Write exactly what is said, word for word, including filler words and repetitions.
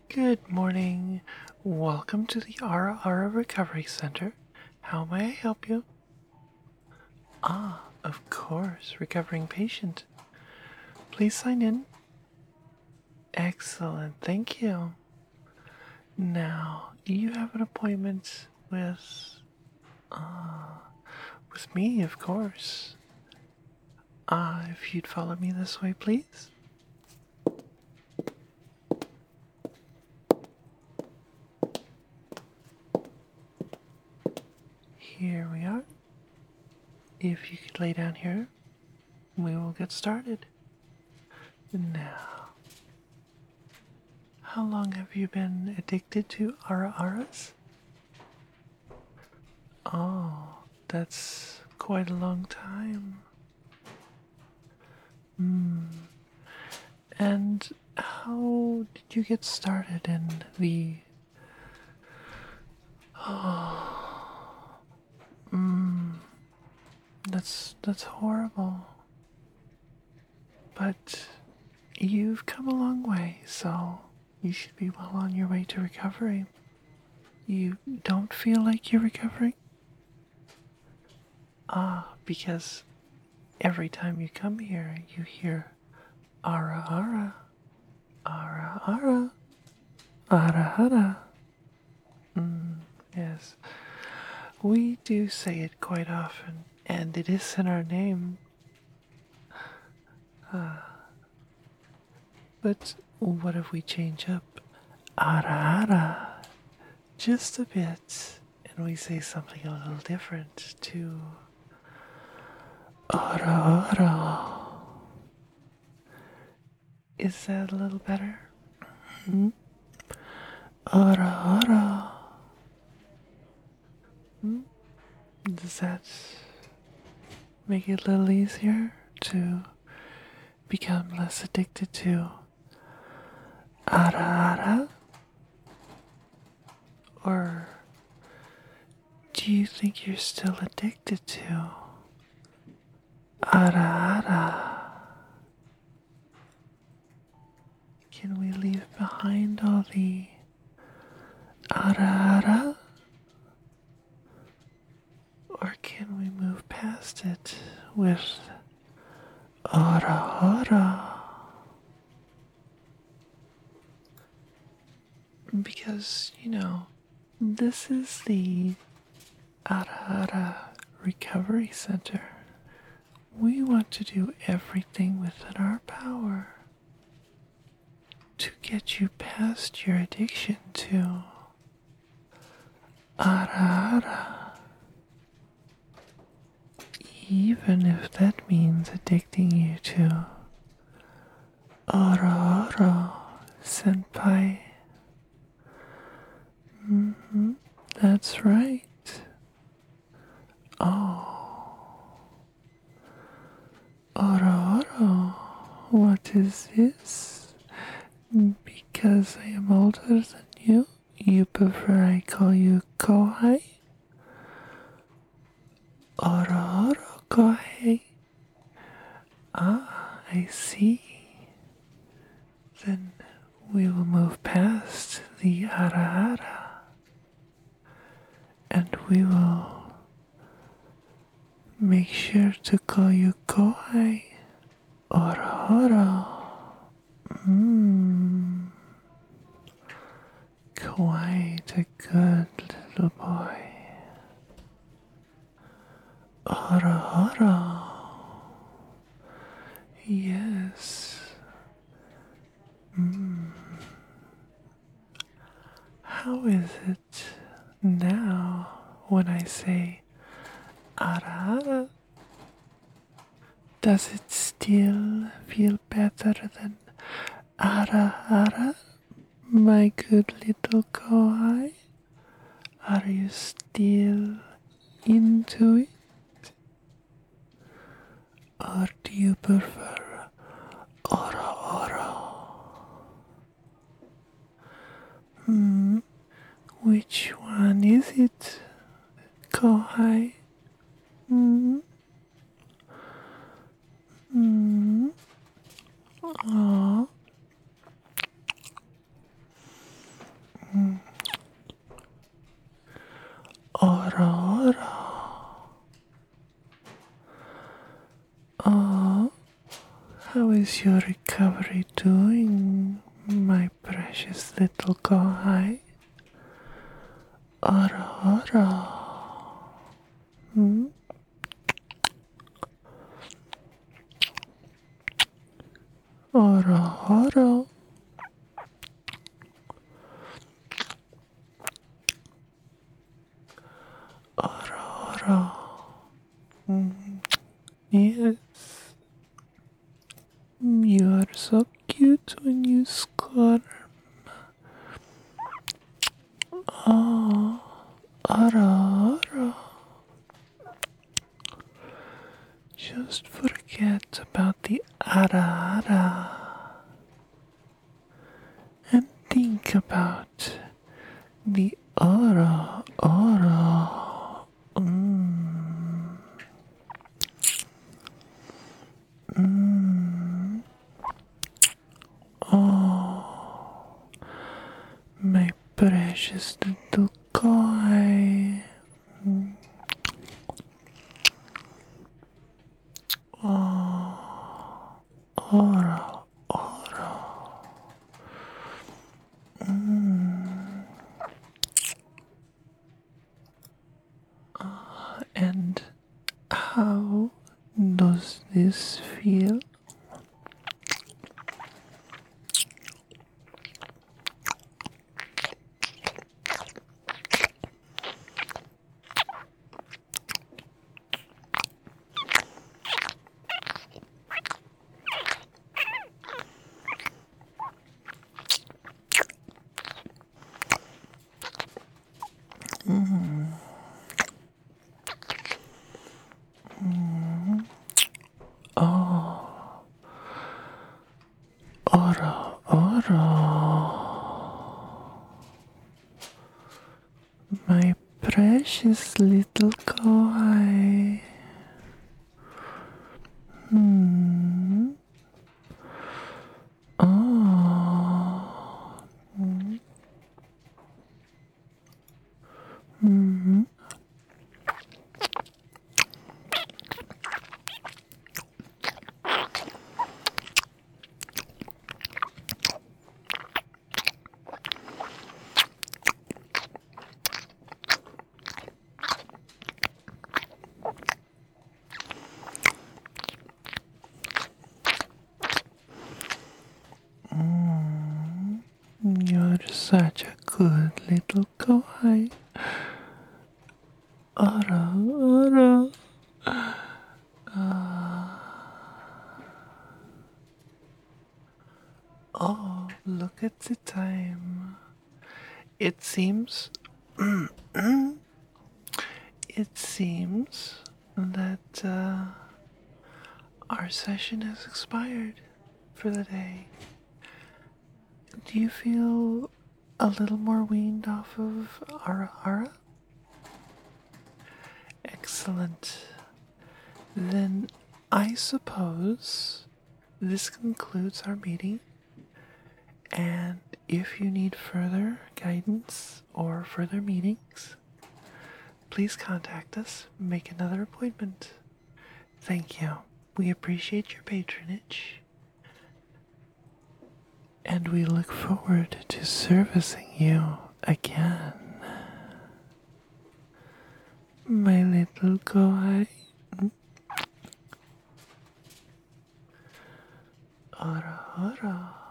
Good morning. Welcome to the Ara Ara Recovery Center. How may I help you? Ah, of course, recovering patient. Please sign in. Excellent, thank you. Now, you have an appointment with, uh, with me, of course. Ah, uh, if you'd follow me this way, please. Here we are. If you could lay down here, we will get started. Now, how long have you been addicted to Ara Aras? Oh, that's quite a long time. Hmm. And how did you get started in the... Oh, hmm. That's, that's horrible. But you've come a long way, so you should be well on your way to recovery. You don't feel like you're recovering? Ah, because every time you come here, you hear Ara Ara, Ara Ara, Ara Ara. Mm, yes, we do say it quite often, and it is in our name. Uh, but what if we change up Ara Ara just a bit, and we say something a little different to Ara Ara? Is that a little better? Hmm? Ara Ara. Hmm? Does that make it a little easier to become less addicted to Ara Ara? Or do you think you're still addicted to Ara Ara? Can we leave behind all the Ara Ara? Or can we move past it with Ara Ara? Because, you know, this is the Ara Ara Recovery Center. We want to do everything within our power to get you past your addiction to Ara Ara. Even if that means addicting you to Ara Ara Senpai. Mm-hmm, that's right. Oh, Ara Ara, what is this? Because I am older than you, you prefer I call you Kohai? Ara Ara Kohai. Ah, I see. Then we will move past the Ara Ara. And we will make sure to call you Kohai. Ara Ara. Mmm. Quite a good little boy. Ara Ara. Yes. Mm. How is it now when I say Ara Ara? Does it still feel better than Ara Ara, my good little Kohai? Are you still into it? Or do you prefer Ara Ara? Hmm, which one is it, Kohai? Hmm, hmm, aww. How is your recovery doing, my precious little guy? Ara ara. Hmm? Ara ara. Ara ara. Mm. Yes. You are so cute when you squirm. Oh, ara ara. Just forget about the ara ara and think about the ara ara. Mm. Mm. Oh, my precious little guy. Mm. Oh, ora, ora. Mm. Uh, and how does this feel? Mm. Mm. Oh, ora, ora. My precious little guy. Hmm. Oh. Mm. Hmm. Mm. You're such a good little guy. Ora, ora. Oh, look at the time. It seems. It seems that uh, our session has expired for the day. Do you feel a little more weaned off of Ara Ara? Excellent. Then I suppose this concludes our meeting. And if you need further guidance or further meetings, please contact us, make another appointment. Thank you. We appreciate your patronage. And we look forward to servicing you again. My little guy. Ora, ora.